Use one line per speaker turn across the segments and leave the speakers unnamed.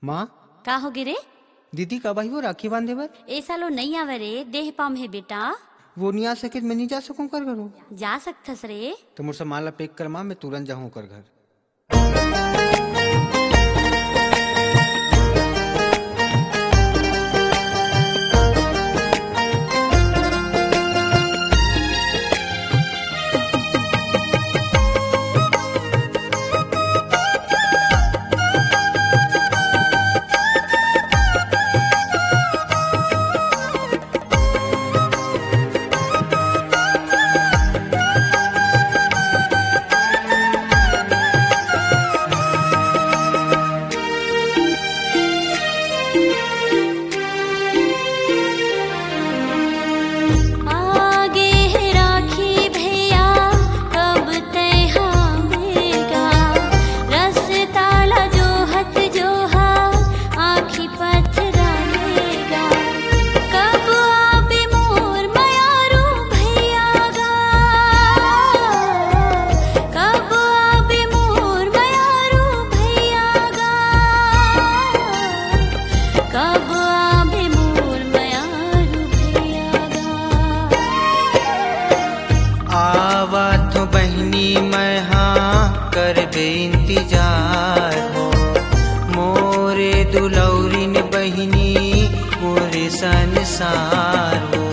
माँ
का हो गिरे?
दीदी कब आई वो राखी बांधे बर?
ए सालो नहीं आवे रे, देह पाम है बेटा।
वो नहीं आ सके, मैं नहीं जा सकूं कर घरों।
जा सकथस रे।
तो मुझसे माला पैक कर माँ, मैं तुरंत जाऊँ कर घर। इंतजार हो मोरे दुलौरिन बहिनी मोरे संसार हो।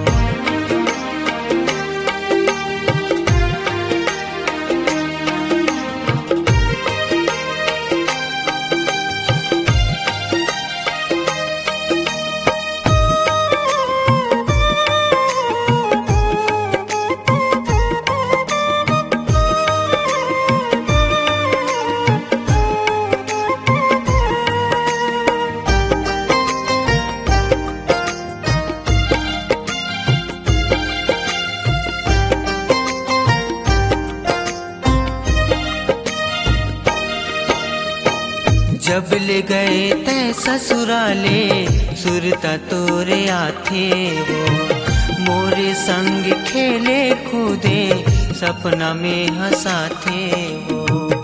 जब ले गए तै ससुराले सुरता तोरे आथे वो मोरे संग खेले कूदे सपना में हंसाथे वो।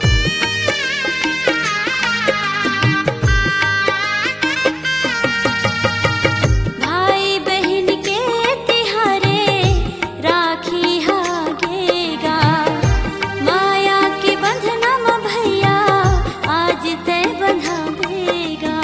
भाई बहन के तिहारे राखी हागेगा, माया के बंधनम भैया आज तय बंधा देगा।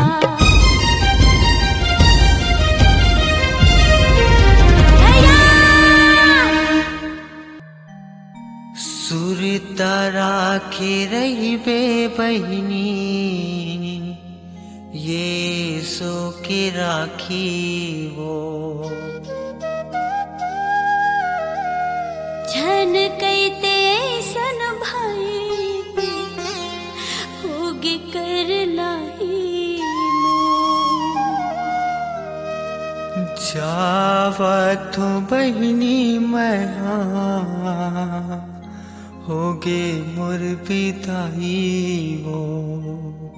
सुरता राखे रही बे बहिनी ये सो के राखी वो।
झन कैते सन भाई होगे कर लाही
जावत हो बहिनी मैं होगे मोर पिताई वो।